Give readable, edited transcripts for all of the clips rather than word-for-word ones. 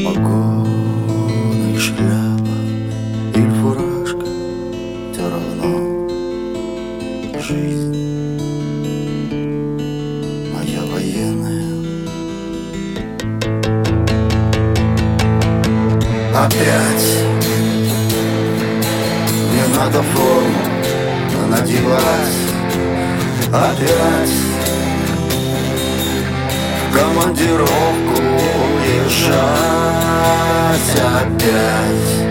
Погоны и шляпа или фуражка, все равно жизнь моя военная. Опять не надо форму надевать. Опять в командировку уезжать. Опять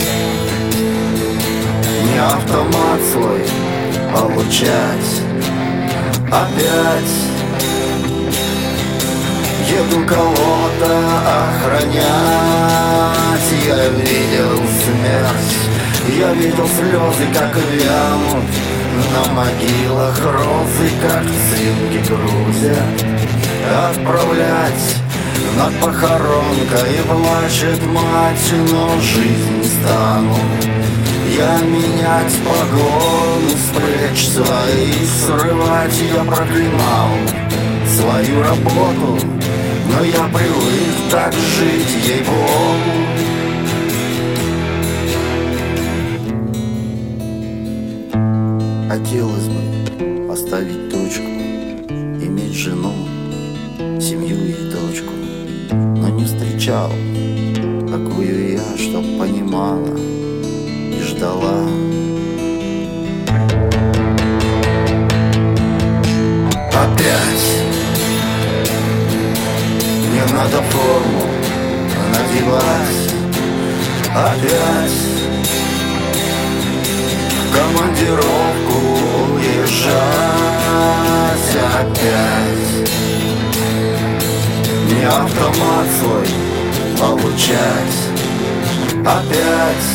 не автомат свой получать. Опять еду кого-то охранять. Я видел смерть, я видел слезы, как вянут на могилах розы, как цинки грузят. Отправлять над похоронкой плачет мать, но жизнь не стану я менять погоны с плеч своих, срывать. Я проклинал свою работу, но я привык так жить, ей-богу. Хотелось бы поставить точку, иметь жену, семью и дочку, но не встречал такую я, чтоб понимала и ждала. Опять не надо форму надевать. Опять в командировку уезжать. Опять не автомат свой получать. Опять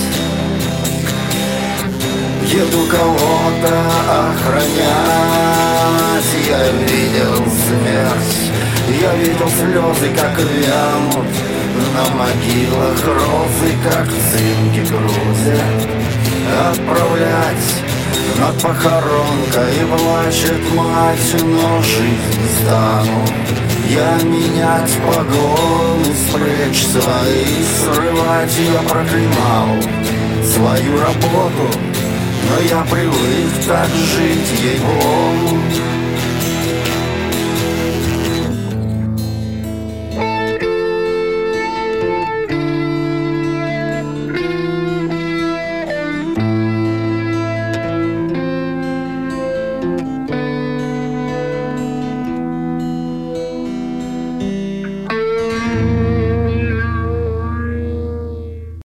еду кого-то охранять. Я видел смерть, я видел слезы, как вянут на могилах розы, как цинки грузят. Отправлять над похоронкой плачет мать, но жизнь не стану я менять погоны с плеч своих, срывать. Я проклинал свою работу, но я привык так жить, ей-богу.